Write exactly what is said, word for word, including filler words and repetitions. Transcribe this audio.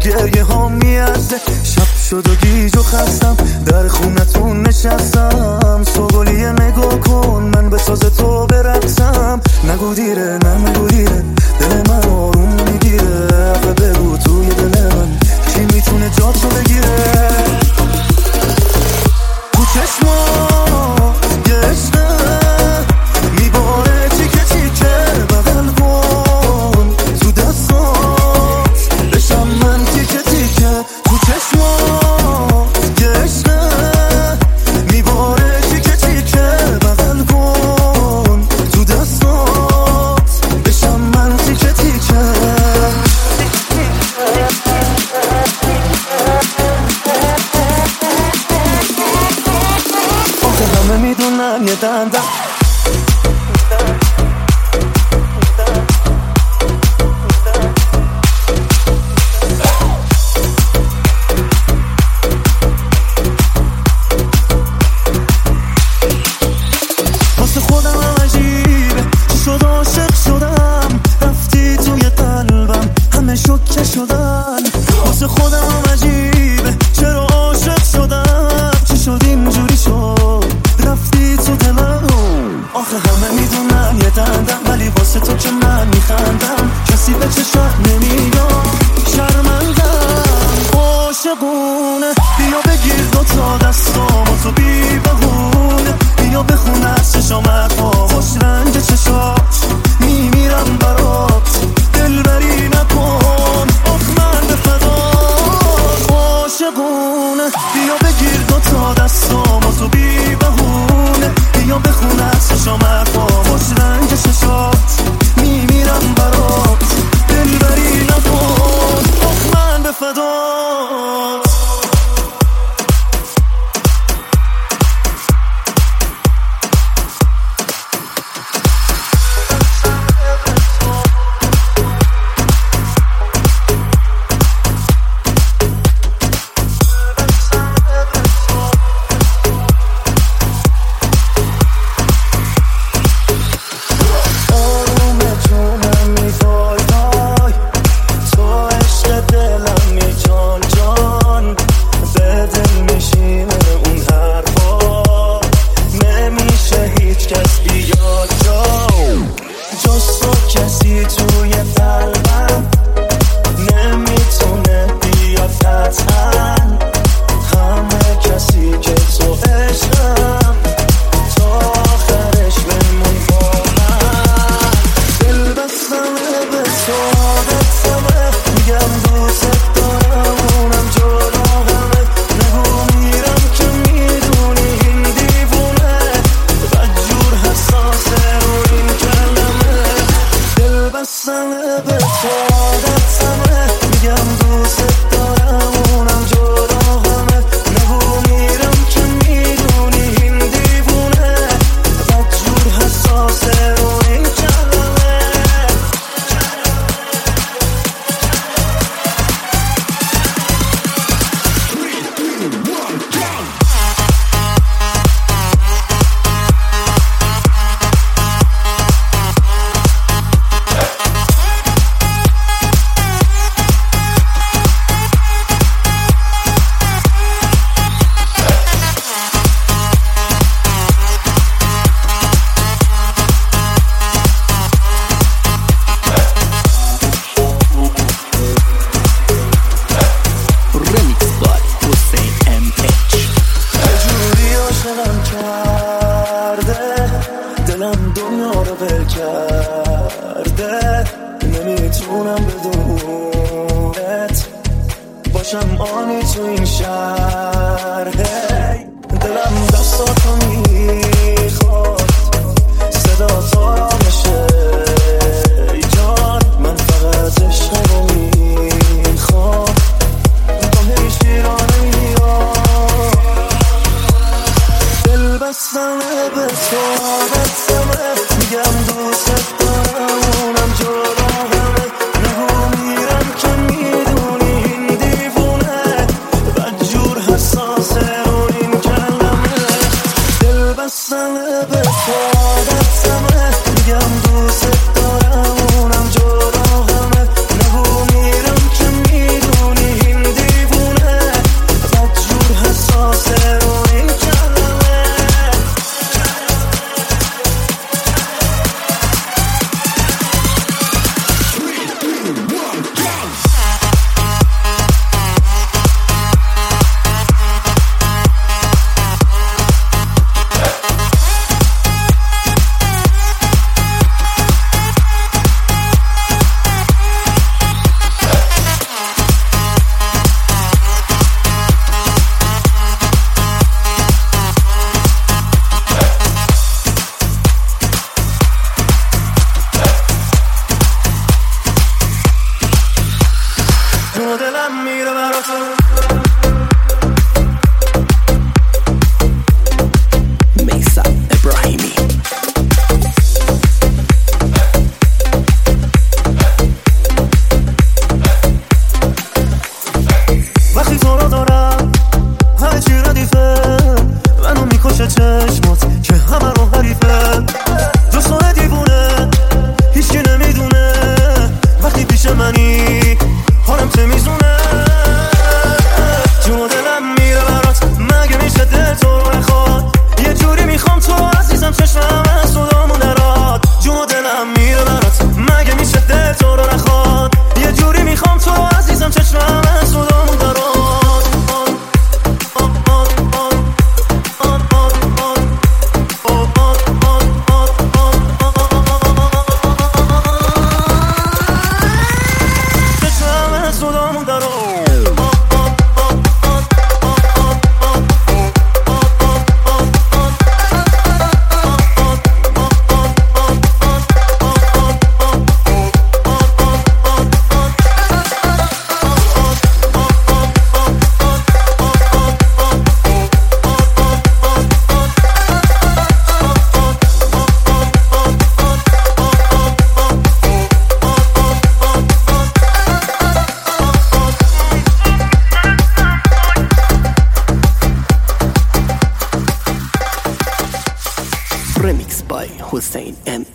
گریه ها میارزه. شب شد و گیج و خستم در خونتون نشستم. سوگلیه نگاه کن من به ساز تو برقصم. نگو دیره نه نگو دیره دل من آروم میگیره. آخه بگو توی دل من کی میتونه جاتو بگیره. تو چشمات یه عشقه میباره تیکه تیکه بغل کن. تو دستات بشم من تیکه تیکه. تو چشمات یه عشقه میباره تیکه تیکه بغل کن. تو دستات بشم من تیکه تیکه. آخه همه میدونن یه دندم واسه خودم عجیبه چی شد عاشق شدم. رفتی توی قلبم همه شوکه شدن. واسه خودم عجیبه چرا عاشق شدم. چی شد اینجوری شد رفتی تو دلم. آخه همه میدونن یه دندم ولی واسه تو که من میخندم. کسی به چشم نمیاد شرمندم. عاشقونه بیا بگیر دوتا دستامو تو بی بهونه. بیا بخون از چشامت ها خوش رنگ چشات. میمیرم برات دلبری نکن آخ من به فدات. عاشقونه بیا بگیر دوتا دستامو تو بی بهونه. بیا بخون از چشامت ها خوش رنگ چشات. میمیرم برات دلبری نکن آخ من به فدات. جون و دلم میره برا تو. وقتی تو رو دارم همه چی ردیفه، منو میکشه چشمات که همه رو حریفه. دوستانه دیوونه هیچکی نمیدونه، وقتی پیش منی حالم تمیزونه. جون و دلم میره برات، مگه میشه دل تو رو نخواد؟ یه جوری میخوام تو عزیزم چشمم از صدامون درات. جون و دلم میره برات، مگه میشه دل تو رو نخواد؟ یه جوری میخوام تو عزیزم چشمم از صدامون درات. Remix by Hussein M.